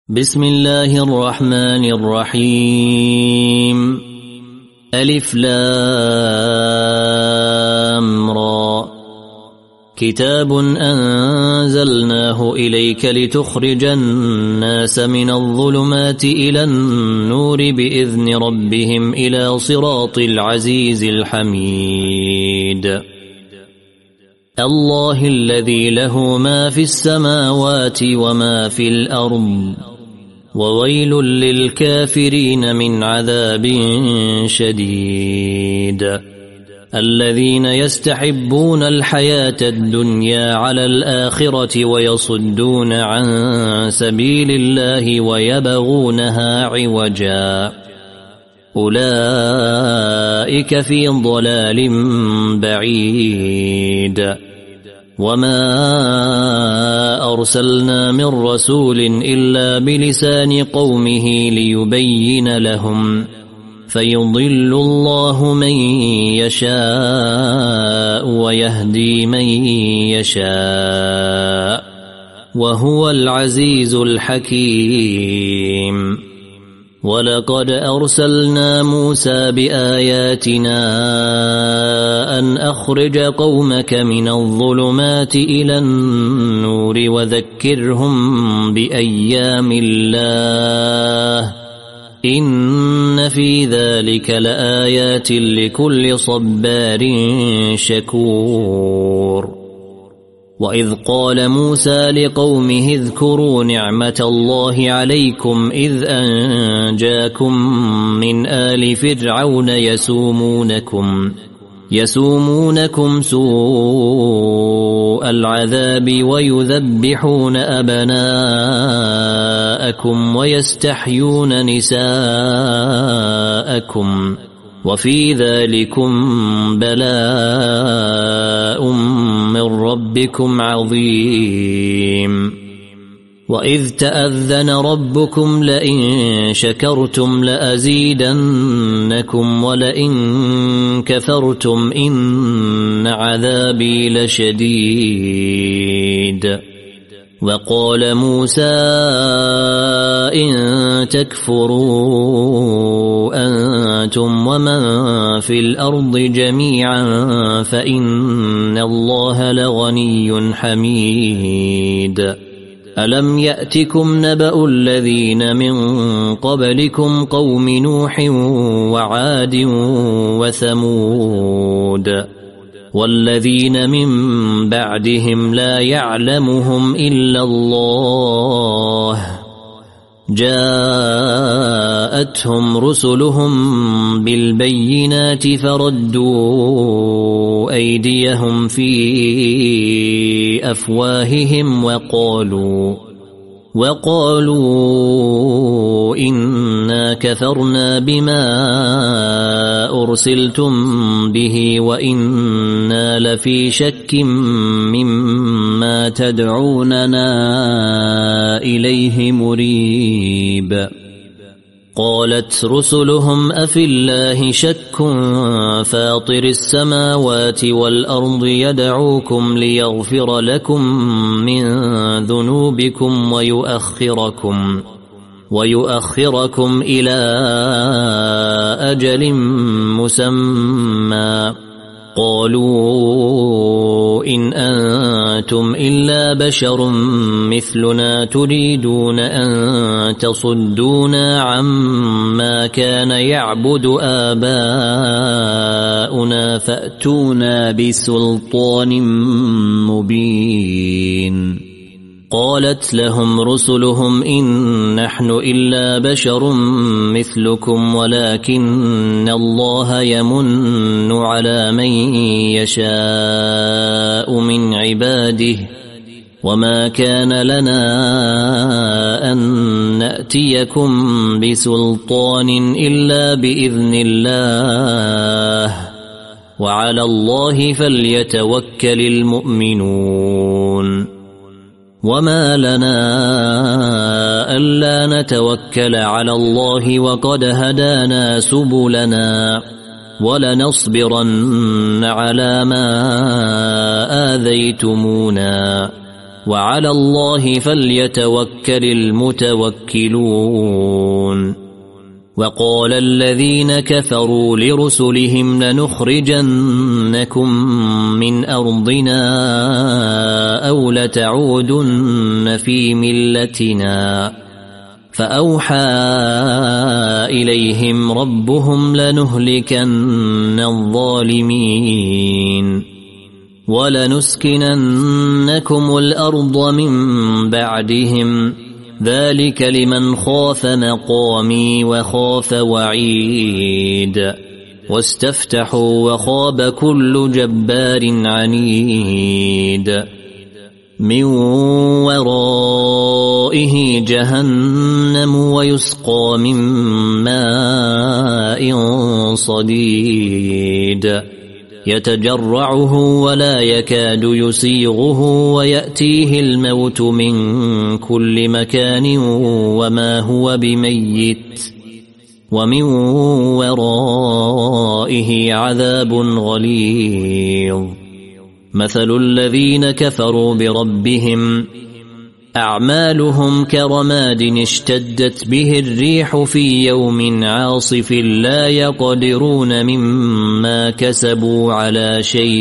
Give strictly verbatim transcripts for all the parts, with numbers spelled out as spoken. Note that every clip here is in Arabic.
بسم الله الرحمن الرحيم. ألف لام را. كتاب أنزلناه إليك لتخرج الناس من الظلمات إلى النور بإذن ربهم إلى صراط العزيز الحميد. الله الذي له ما في السماوات وما في الأرض، وويل للكافرين من عذاب شديد. الذين يستحبون الحياة الدنيا على الآخرة ويصدون عن سبيل الله ويبغونها عوجا، أولئك في ضلال بعيد. وما أرسلنا من رسول إلا بلسان قومه ليبين لهم، فيضل الله من يشاء ويهدي من يشاء، وهو العزيز الحكيم. ولقد أرسلنا موسى بآياتنا أن أخرج قومك من الظلمات إلى النور وذكرهم بأيام الله، إن في ذلك لآيات لكل صبار شكور. وإذ قال موسى لقومه اذكروا نعمة الله عليكم إذ أنجاكم من آل فرعون يسومونكم يسومونكم سوء العذاب ويذبحون أبناءكم ويستحيون نساءكم، وفي ذلكم بلاء من ربكم عظيم. وإذ تأذن ربكم لئن شكرتم لأزيدنكم ولئن كفرتم إن عذابي لشديد. وقال موسى إن تكفروا أنتم ومن في الأرض جميعا فإن الله لغني حميد. ألم يأتكم نبأ الذين من قبلكم قوم نوح وعاد وثمود والذين من بعدهم لا يعلمهم إلا الله، جاءتهم رسلهم بالبينات فردوا أيديهم في أفواههم وقالوا وقالوا إنا كفرنا بما أرسلتم به وإنا لفي شك مما تدعوننا إليه مريب. قالت رسلهم أفي الله شك فاطر السماوات والأرض يدعوكم ليغفر لكم من ذنوبكم ويؤخركم ويؤخركم إلى أجل مسمى. قالوا إن أنتم إلا بشر مثلنا تريدون أن تصدونا عما كان يعبد آباؤنا فأتونا بسلطان مبين. قالت لهم رسلهم إن نحن إلا بشر مثلكم ولكن الله يمن على من يشاء من عباده، وما كان لنا أن نأتيكم بسلطان إلا بإذن الله، وعلى الله فليتوكل المؤمنون. وما لنا ألا نتوكل على الله وقد هدانا سبلنا ولنصبرن على ما آذيتمونا وعلى الله فليتوكل المتوكلون وقال الذين كفروا لرسلهم لنخرجنكم من أرضنا أو لتعودن في ملتنا فأوحى إليهم ربهم لنهلكن الظالمين ولنسكننكم الأرض من بعدهم ذلك لمن خاف مقامي وخاف وعيد واستفتحوا وخاب كل جبار عنيد من ورائه جهنم ويسقى من ماء صديد يتجرعه ولا يكاد يسيغه ويأتيه الموت من كل مكان وما هو بميت ومن ورائه عذاب غليظ مثل الذين كفروا بربهم أعمالهم كرماد اشتدت به الريح في يوم عاصف لا يقدرون مما كسبوا على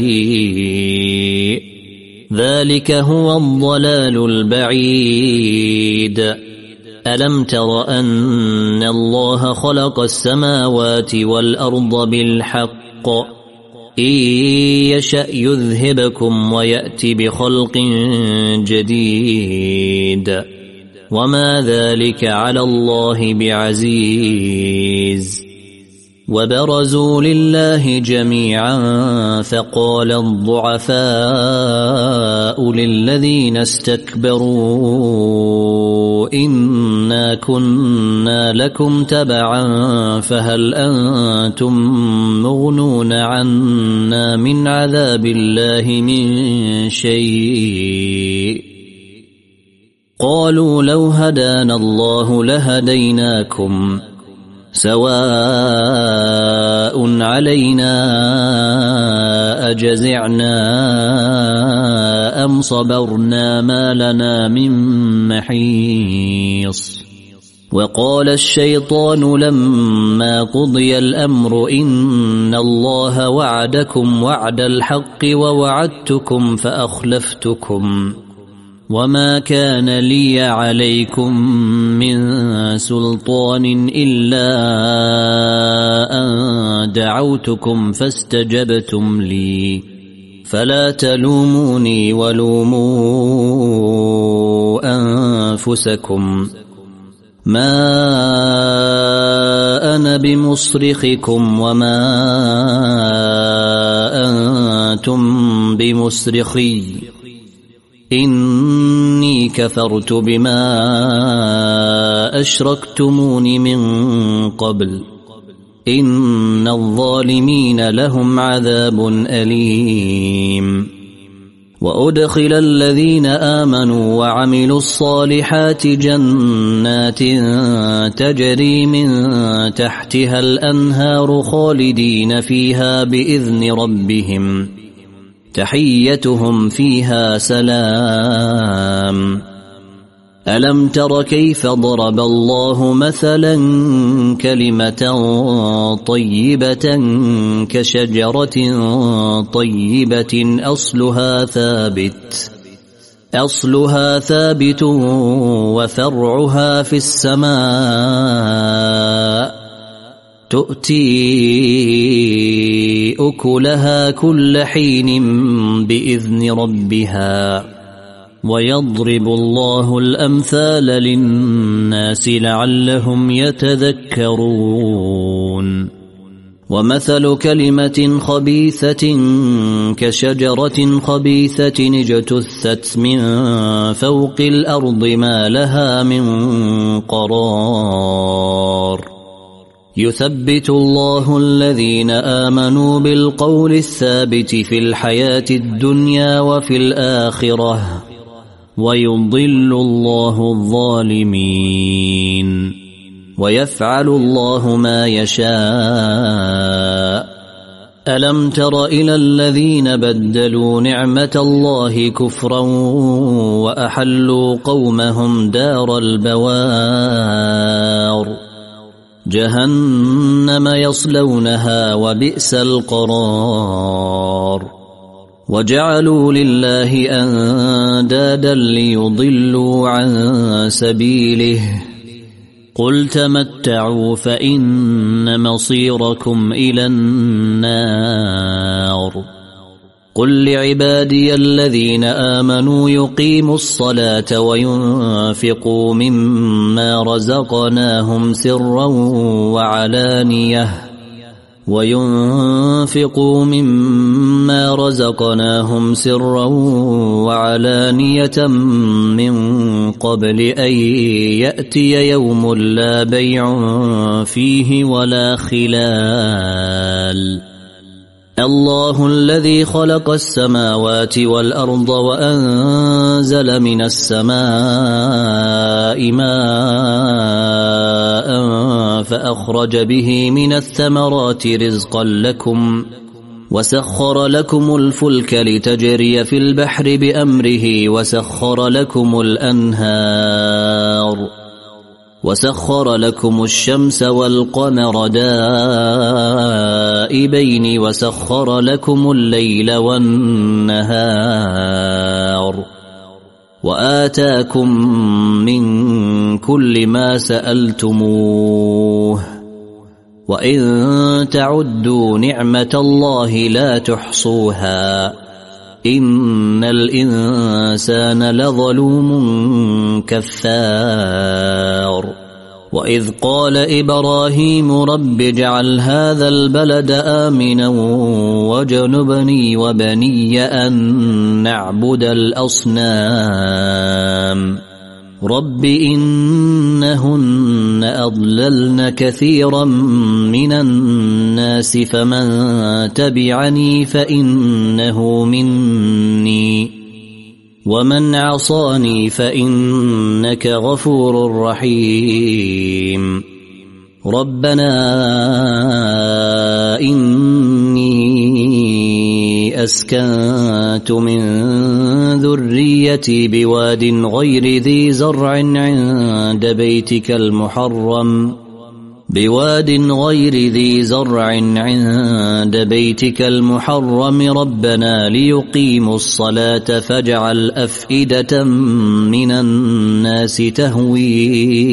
شيء ذلك هو الضلال البعيد ألم تر أن الله خلق السماوات والأرض بالحق إن يشأ يذهبكم ويأتي بخلق جديد وما ذلك على الله بعزيز وبرزوا لله جميعا فقال الضعفاء للذين استكبروا إنا كنا لكم تبعا فهل أنتم مغنون عنا من عذاب الله من شيء قالوا لو هدانا الله لهديناكم سواء علينا أجزعنا أم صبرنا ما لنا من محيص وقال الشيطان لما قضي الأمر إن الله وعدكم وعد الحق ووعدتكم فأخلفتكم وما كان لي عليكم من سلطان إلا أن دعوتكم فاستجبتم لي فلا تلوموني ولوموا أنفسكم ما أنا بمصرخكم وما أنتم بمصرخي إني كفرت بما أشركتمون من قبل إن الظالمين لهم عذاب أليم وأدخل الذين آمنوا وعملوا الصالحات جنات تجري من تحتها الأنهار خالدين فيها بإذن ربهم تحيتهم فيها سلام ألم تر كيف ضرب الله مثلا كلمة طيبة كشجرة طيبة أصلها ثابت أصلها ثابت وفرعها في السماء تؤتي أكلها كل حين بإذن ربها ويضرب الله الأمثال للناس لعلهم يتذكرون ومثل كلمة خبيثة كشجرة خبيثة اجتثت من فوق الأرض ما لها من قرار يثبت الله الذين آمنوا بالقول الثابت في الحياة الدنيا وفي الآخرة ويضل الله الظالمين ويفعل الله ما يشاء ألم تر إلى الذين بدلوا نعمة الله كفرا وأحلوا قومهم دار البوار جهنم يصلونها وبئس القرار وجعلوا لله أندادا ليضلوا عن سبيله قل تمتعوا فإن مصيركم إلى النار قل لعبادي الذين آمنوا يقيموا الصلاة وينفقوا مما رزقناهم سرا وعلانية وينفقوا مما رزقناهم سرا وعلانية من قبل أن يأتي يوم لا بيع فيه ولا خلال الله الذي خلق السماوات والأرض وأنزل من السماء ماء فأخرج به من الثمرات رزقا لكم وسخر لكم الفلك لتجري في البحر بأمره وسخر لكم الأنهار وسخر لكم الشمس والقمر دائبين وسخر لكم الليل والنهار وآتاكم من كل ما سألتموه وإن تعدوا نعمة الله لا تحصوها إن الإنسان لظلوم كفار وإذ قال إبراهيم رب اجعل هذا البلد آمنا وجنبني وبني أن نعبد الأصنام رب إنهن أضللن كثيرا من الناس فمن تبعني فإنه مني ومن عصاني فإنك غفور رحيم ربنا إني أسكنت من ذريتي بواد غير ذي زرع عند بيتك المحرم بواد غير ذي زرع عند بيتك المحرم ربنا ليقيموا الصلاة فاجعل أفئدة من الناس تهوي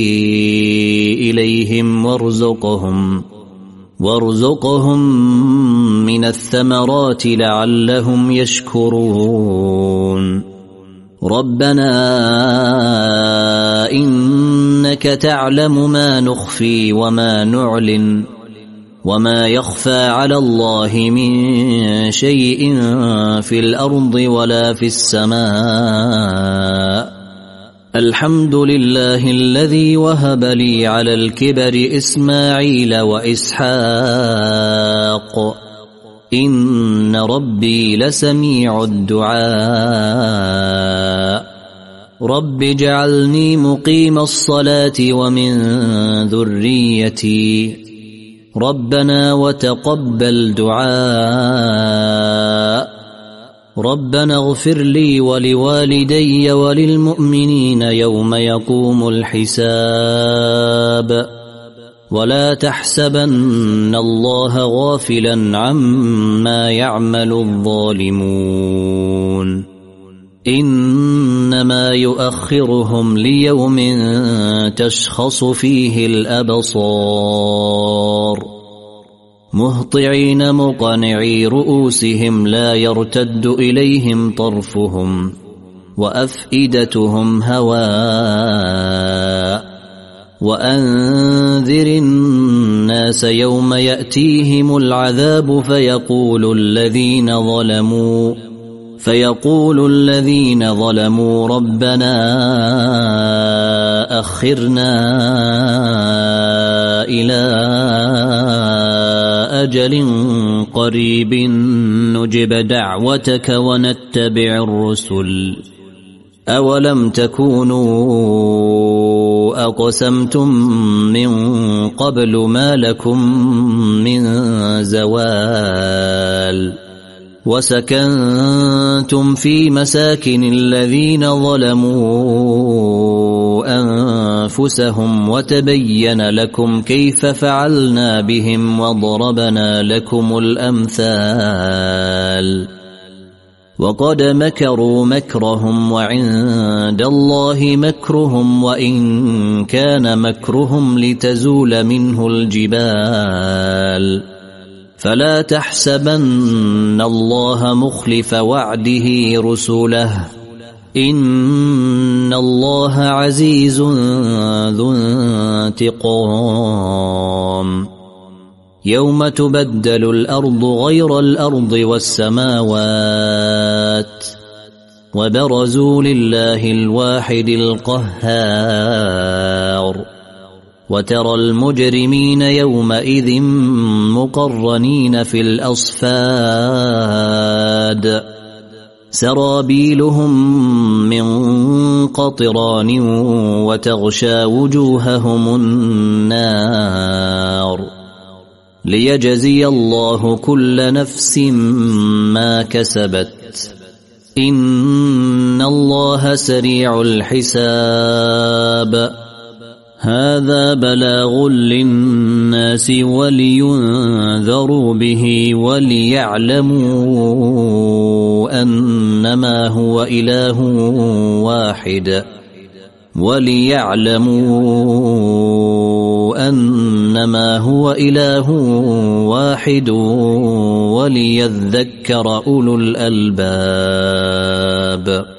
إليهم وارزقهم وارزقهم من الثمرات لعلهم يشكرون ربنا إنك تعلم ما نخفي وما نعلن وما يخفى على الله من شيء في الأرض ولا في السماء الحمد لله الذي وهب لي على الكبر إسماعيل وإسحاق إن ربي لسميع الدعاء رب اجعلني مقيم الصلاة ومن ذريتي ربنا وتقبل دعاء ربنا اغفر لي ولوالدي وللمؤمنين يوم يقوم الحساب ولا تحسبن الله غافلا عما يعمل الظالمون إنما يؤخرهم ليوم تشخص فيه الأبصار مهطعين مقنعي رؤوسهم لا يرتد إليهم طرفهم وأفئدتهم هواء وأنذر الناس يوم يأتيهم العذاب فيقول الذين ظلموا فيقول الذين ظلموا ربنا أخرنا إلى أجل قريب نجب دعوتك ونتبع الرسل أولم تكونوا أقسمتم من قبل ما لكم من زوال وسكنتم في مساكن الذين ظلموا أنفسهم وتبين لكم كيف فعلنا بهم وضربنا لكم الأمثال وقد مكروا مكرهم وعند الله مكرهم وإن كان مكرهم لتزول منه الجبال فلا تحسبن الله مخلف وعده رسله إن الله عزيز ذو انتقام يوم تبدل الأرض غير الأرض والسماوات وبرزوا لله الواحد القهار وترى المجرمين يومئذ مقرنين في الأصفاد سرابيلهم من قطران وتغشى وجوههم النار ليجزي الله كل نفس ما كسبت إن الله سريع الحساب هذا بلاغ للناس ولينذروا به وليعلموا أنما هو إله واحد وليعلموا أنما هو إله واحد وليذكر أولو الألباب.